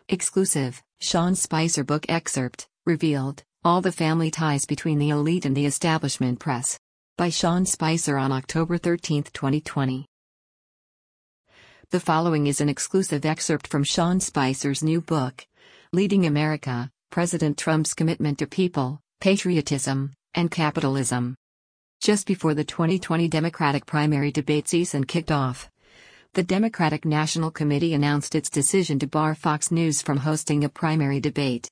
Exclusive, Sean Spicer book excerpt, revealed, all the family ties between the elite and the establishment press. By Sean Spicer on October 13, 2020. The following is an exclusive excerpt from Sean Spicer's new book, Leading America, President Trump's Commitment to People, Patriotism, and Capitalism. Just before the 2020 Democratic primary debate season kicked off, the Democratic National Committee announced its decision to bar Fox News from hosting a primary debate.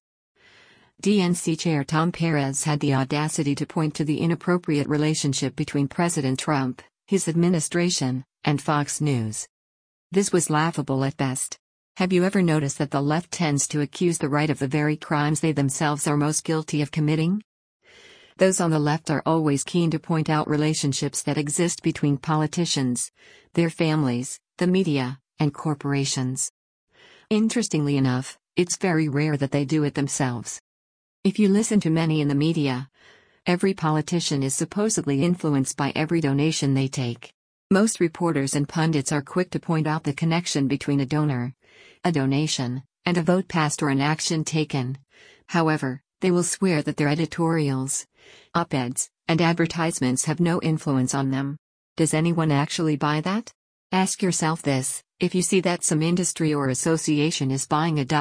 DNC Chair Tom Perez had the audacity to point to the inappropriate relationship between President Trump, his administration, and Fox News. This was laughable at best. Have you ever noticed that the left tends to accuse the right of the very crimes they themselves are most guilty of committing? Those on the left are always keen to point out relationships that exist between politicians, their families, the media, and corporations. Interestingly enough, it's very rare that they do it themselves. If you listen to many in the media, every politician is supposedly influenced by every donation they take. Most reporters and pundits are quick to point out the connection between a donor, a donation, and a vote passed or an action taken. However, they will swear that their editorials, op-eds, and advertisements have no influence on them. Does anyone actually buy that? Ask yourself this: if you see that some industry or association is buying a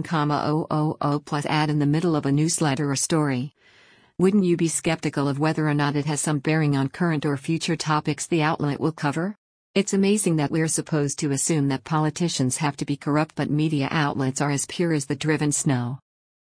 $10,000 plus ad in the middle of a newsletter or story, wouldn't you be skeptical of whether or not it has some bearing on current or future topics the outlet will cover? It's amazing that we're supposed to assume that politicians have to be corrupt, but media outlets are as pure as the driven snow.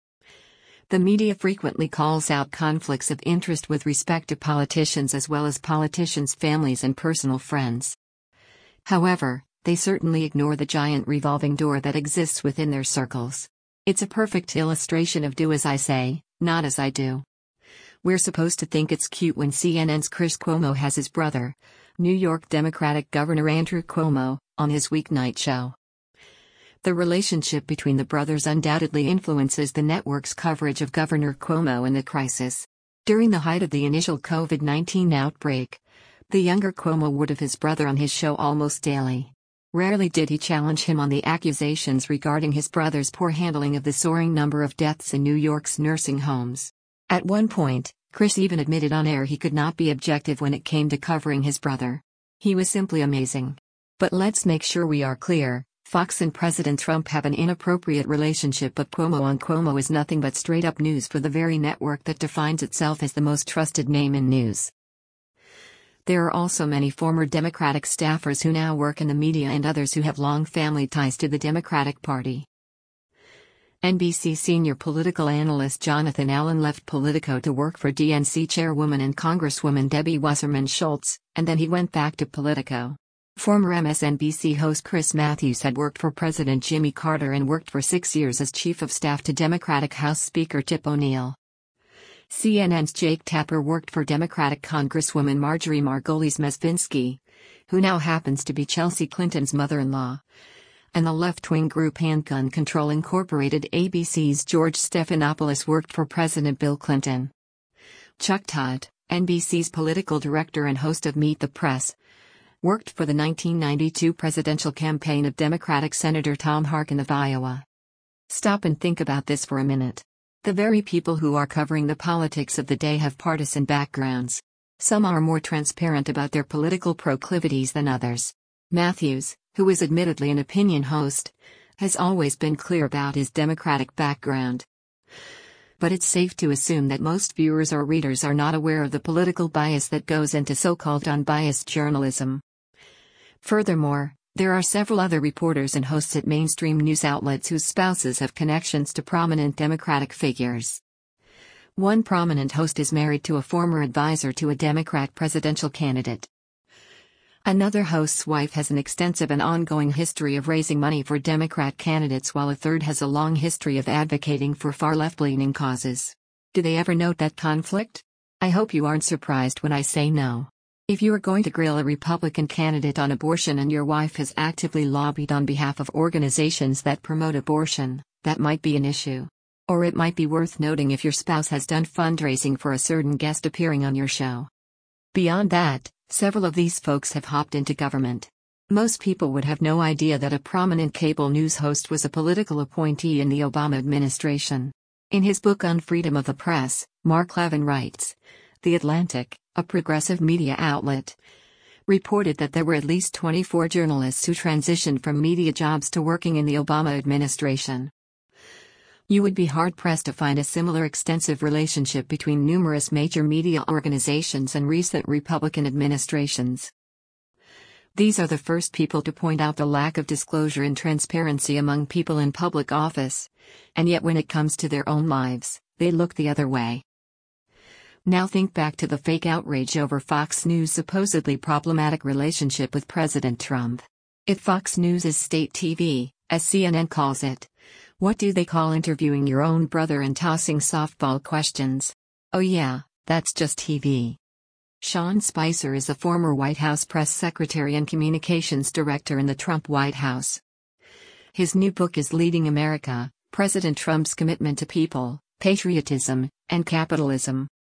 The media frequently calls out conflicts of interest with respect to politicians as well as politicians' families and personal friends. However, they certainly ignore the giant revolving door that exists within their circles. It's a perfect illustration of do as I say, not as I do. We're supposed to think it's cute when CNN's Chris Cuomo has his brother, New York Democratic Governor Andrew Cuomo, on his weeknight show. The relationship between the brothers undoubtedly influences the network's coverage of Governor Cuomo and the crisis. During the height of the initial COVID-19 outbreak, the younger Cuomo would have his brother on his show almost daily. Rarely did he challenge him on the accusations regarding his brother's poor handling of the soaring number of deaths in New York's nursing homes. At one point, Chris even admitted on air he could not be objective when it came to covering his brother. He was simply amazing. But let's make sure we are clear: Fox and President Trump have an inappropriate relationship, but Cuomo on Cuomo is nothing but straight-up news for the very network that defines itself as the most trusted name in news. There are also many former Democratic staffers who now work in the media and others who have long family ties to the Democratic Party. NBC senior political analyst Jonathan Allen left Politico to work for DNC chairwoman and Congresswoman Debbie Wasserman Schultz, and then he went back to Politico. Former MSNBC host Chris Matthews had worked for President Jimmy Carter and worked for 6 years as chief of staff to Democratic House Speaker Tip O'Neill. CNN's Jake Tapper worked for Democratic Congresswoman Marjorie Margolis-Mezvinsky, who now happens to be Chelsea Clinton's mother-in-law. And the left-wing group Handgun Control Incorporated ABC's George Stephanopoulos worked for President Bill Clinton. Chuck Todd, NBC's political director and host of Meet the Press, worked for the 1992 presidential campaign of Democratic Senator Tom Harkin of Iowa. Stop and think about this for a minute. The very people who are covering the politics of the day have partisan backgrounds. Some are more transparent about their political proclivities than others. Matthews, who is admittedly an opinion host, has always been clear about his Democratic background. But it's safe to assume that most viewers or readers are not aware of the political bias that goes into so-called unbiased journalism. Furthermore, there are several other reporters and hosts at mainstream news outlets whose spouses have connections to prominent Democratic figures. One prominent host is married to a former advisor to a Democrat presidential candidate. Another host's wife has an extensive and ongoing history of raising money for Democrat candidates, while a third has a long history of advocating for far left-leaning causes. Do they ever note that conflict? I hope you aren't surprised when I say no. If you are going to grill a Republican candidate on abortion and your wife has actively lobbied on behalf of organizations that promote abortion, that might be an issue. Or it might be worth noting if your spouse has done fundraising for a certain guest appearing on your show. Beyond that, several of these folks have hopped into government. Most people would have no idea that a prominent cable news host was a political appointee in the Obama administration. In his book On Freedom of the Press, Mark Levin writes, The Atlantic, a progressive media outlet, reported that there were at least 24 journalists who transitioned from media jobs to working in the Obama administration. You would be hard-pressed to find a similar extensive relationship between numerous major media organizations and recent Republican administrations. These are the first people to point out the lack of disclosure and transparency among people in public office, and yet when it comes to their own lives, they look the other way. Now think back to the fake outrage over Fox News' supposedly problematic relationship with President Trump. If Fox News is state TV, as CNN calls it, what do they call interviewing your own brother and tossing softball questions? Oh yeah, that's just TV. Sean Spicer is a former White House press secretary and communications director in the Trump White House. His new book is Leading America: President Trump's Commitment to People, Patriotism, and Capitalism.